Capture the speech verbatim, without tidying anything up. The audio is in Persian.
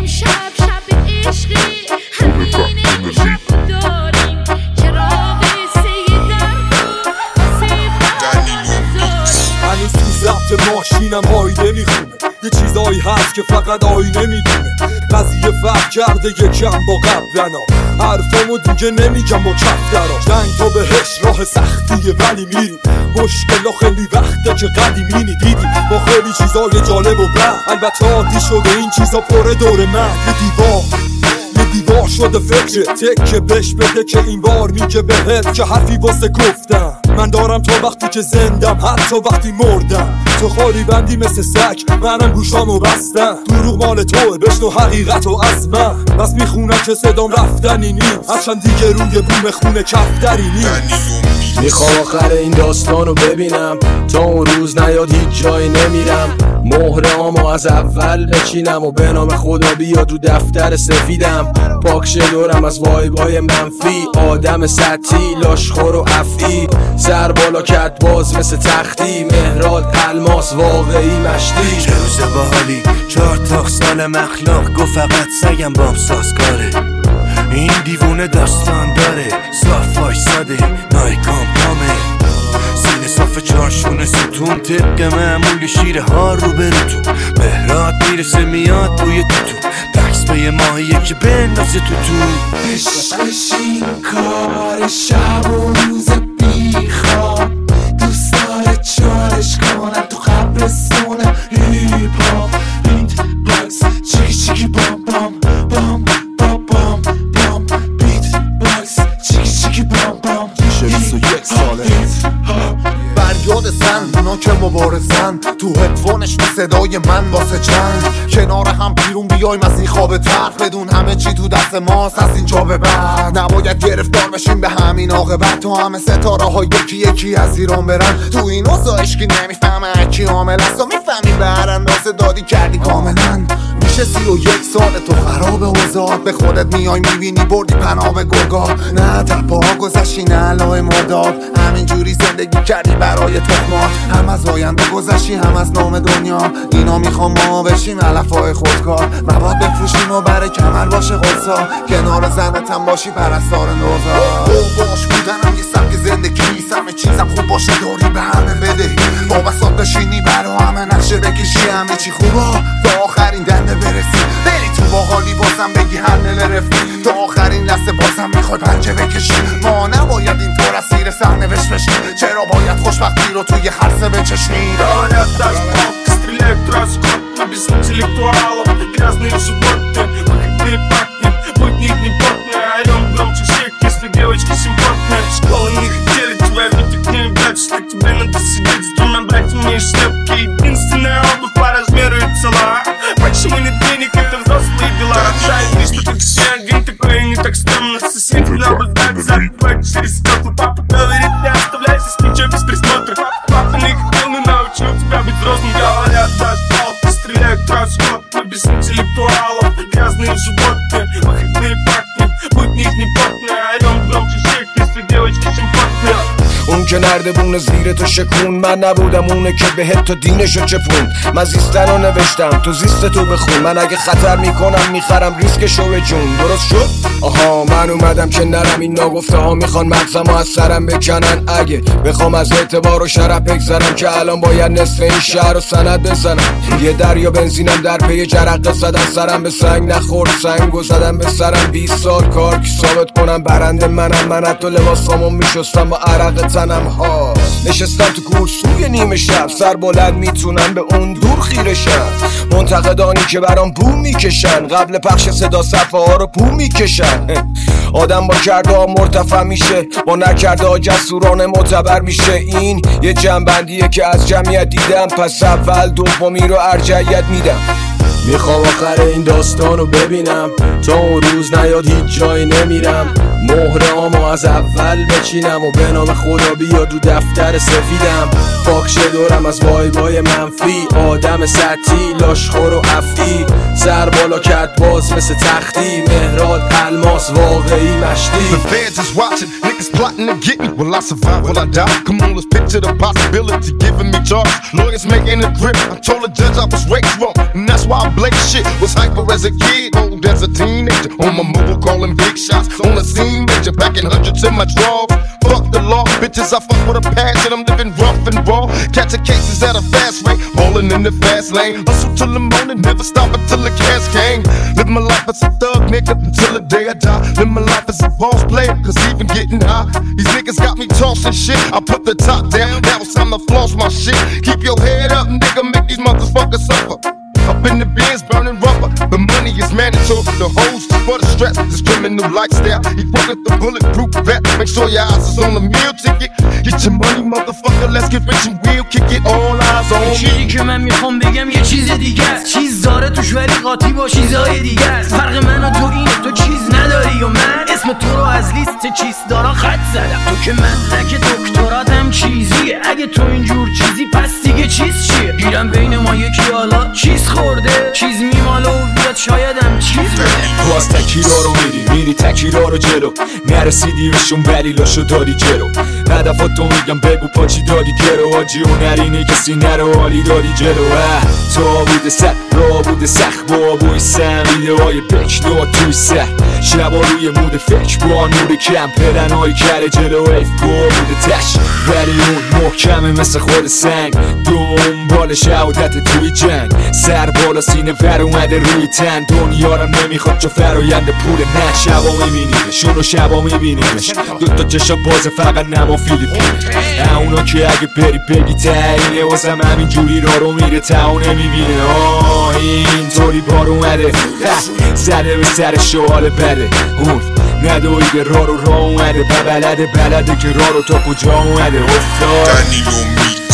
امشب شب عشقی همینه که شب داریم چراغ سه در رو واسه بازاریم هنوز تو ضبط ماشینم آینه میخونه یه چیزایی هست که فقط آینه میدونه قضیه فرق کرده یکم با قبلنا حرفامو دیگه نمیگم با کفترا جنگ تا بهش راه سختیه ولی میریم مشکلا خیلی وقته که قدیمینی دیدیم با خیلی چیزای جالب و بد البته عادی شده این چیزا پره دور من یه دیوار یه دیوار شده فکر تکه بش بده که این بار میگه بهت که حرفی واسه گفتم من دارم تا وقتی که زندم حتی وقتی مردم تو خالی بندی مثل سگ منم گوشامو بستم دروغ مال توه بشنو حقیقت و از من بس میخونم که صدام رفتنی نیست هرچند دیگه روی بوم خونه کفتری نیست میخوام آخر این داستانو ببینم تا اون روز نیاد هیچ جایی نمیرم مهرهامو از اول بچینم و به نام خدا بیاد رو دفتر سفیدم پاکشه دورم از وایبای منفی آدم سطحی لاشخور و افعی سر بالا کت باز مثل تختی مهراد الماس واقعی مشتی چه روز باحالی چهار تا سال مخلاق گفت فقط سگم بام سازگاره این دیوونه داستان داره صاف وایساده نایکام پامه سینه صاف چارشونه ستون طبق معمول شیر ها رو بروتون مهرات میرسه میاد بوی توتون بکس به یه ماهیه که بندازه توتون عشقش این کار شب و روز بیخواب دوست داره چالش کنن تو قبرستون هیپ هاپ بیت باکس چیکی چیکی بام بام بام بام بام بام بیت باکس چیکی چیکی بام بام میشه بیست و یک ساله فریاد زن اونا که مبارزن تو هدفونش به صدای من واسه جنگ کنار هم بیرون بیایم از این خواب تلخ بدون همه چی تو دست ماست از اینجا به بعد نباید گرفتار بشیم به همین عاقبت تو همه ستاره ها یکی یکی از ایران برن تو این اوضاع عشقی نمیفهمه کی عامل است و میفهمی به هر اندازه دادی کردی کاملا میشه سی و یک سال تو خراب اوضاع به خودت میای میبینی بردی پناه به گرگاه نه تپا گذشتی نه لای مرداب همینجوری زندگی کردی برای تخمات هم از آینده گذشتی هم از نام دنیا اینا میخوام ما بشیم علفای خودکار مواد بفروشیم و برای کمر باشه قرصا کنار زنتم باشی پرستار نوزا باش بودنم یه سبک زندگی همه چیزم خوب باشه داری به همه بدهی با بساط بشینی برا همه نقشه بکشی همه چی خوبا تا آخرین دنده برسی بری تو باحالی بازم بگی هنل رفتی تا آخرین لحظه بازم میخوای پنجه بکشی ما نباید اینطور اسیر سرنوشت بشیم چرا باید خوشبختی رو توی خرسه بچشنی Говорят, даже палки стреляют расход но без интеллектуалов грязные животные выходные парни будь них не потные орем громче всех если девочки симпотные школы не хотели тебя видеть не дальше так тебе надо сидеть с двумя братьями и шлепки единственная обувь по размеру и цела почему нет денег это взрослые дела рожает ты что ты все один такой и не так стрёмно соседи наблюдают забывать через стекла папа говорит не оставляйся с ничего без присмотра папа не хотел но научил тебя быть взрослым говорят даже палки стреляют расход но без интеллектуалов грязные животные выходные парни будь них не потные орем громче всех если девочки симпотные اون که نردبون زیر تو شکون من نبودم اونه که بهت تو دینشو چپون من زیستن رو نوشتم تو زیست تو بخون من اگه خطر میکنم میخرم ریسکشو به جون درست شد؟ آها من اومدم که نرم این ناگفته ها میخوان مغزمو از سرم بکنن اگه بخوام از اعتبار و شرف بگذرم که الان باید نصف این شهر رو سند بزنم یه دریا بنزینم در پی جرقه زدن سرم به سنگ نخورد سنگ و زدم به سرم بیست سال کار که ثابت کنم برنده منم من حتی لباسامو میشستم با عرق تنم ها نشستم تو کورسوی نیمه شب سر بلند میتونم به اون دور خیره شم منتقدانی که برام بوم میکشن قبل پخش صدا صفحه ها رو بوم میکشن آدم با کرده ها مرتفع میشه با نکرده ها جسورانه معتبر میشه این یه جنبندیه که از جمعیت دیدم پس اول دومی رو ارجحیت میدم میخوام آخر این داستانو ببینم تا اون روز نیاد هیچ جایی نمیرم مهرهامو از اول بچینم و به نام خدا بیاد رو دفتر سفیدم پاکشه دورم از وایبای منفی آدم سطحی لاشخور و افعی سر بالا کت باز مثل تختی مهراد الماس واقعی مشتی The feds is watching, niggas plotting to get me. Will I survive, will I die? Come on, let's picture the possibility giving me charge. Lawyers making a grip, I told the judge I was raised wrong, and that's why I blake shit. Was hyper as a kid, old as a teenager. On my mobile calling big shots. On the scene major, packing hundreds in my drawers. Fuck the law, bitches, I fuck with a passion. I'm living rough and raw, catching cases at a fast rate, ballin' in the fast lane. Hustle till the morning, never stop until the cash came. Live my life as a thug nigga until the day I die. Live my life as a boss player, cause even getting high, these niggas got me tossing shit. I put the top down, now it's time to floss my shit. Keep your head up, nigga, make these motherfuckers suffer. Up in the bins, burning rubber. The money is mandatory. The hoes for the stress. This criminal lifestyle. Equal with the bulletproof vest. Make sure your eyes is on the meal ticket. Get your money, motherfucker. Let's get rich and we'll kick it. All eyes on me. چیزی که من میخوام بگم یه چیز دیگه است. چیز داره توش ولی قاطی با چیزهای دیگه است. فرق من و تو اینه، تو چیز نداری و من اسم تو رو از لیست چیز دارا خط زدم. تو که مدرک دکتراتم چیزیه. اگه تو اینجور چیزی پس دیگه چیز چیه؟ گیرم بین ما یکی حالا چیز خورده، چیز میماله و بیاد شایدم چیز بده. باز تکیرا رو میری میری تکیرا رو جلو، نرسیدی بهشون بلیلاشو داری جلو. هدفاتو میگم بگو پاچی دادی گرو، آجی و نرینی کسی نرو حالی دادی جلو. تا بوده سر را بوده سخت با بوی سم، ویده های بک داد توی سر شبا روی مود فکر با نور کم پلن های کره جلو ایف گو بوده تش، ولی اون محکمه مثل خود سنگ. دنبال شهادت توی جنگ، سر بالا سینه ور اومده روی تن. دنیا رو نمیخواد چو فراینده پول نه. شبا میبینیمش اونو شبا میبینیمش، دوتا چشا باز فقط نما فیلیپینه. اونا که اگه بری بگی تایینه، واسم همین جوری را رو میره تا و نمیبینه. آه اینطوری بار اومده زده به سر شوال بده. اون ندایی به را رو را اومده، بلده بلده که را رو تا کجا اومده. افتاد دنیل و میک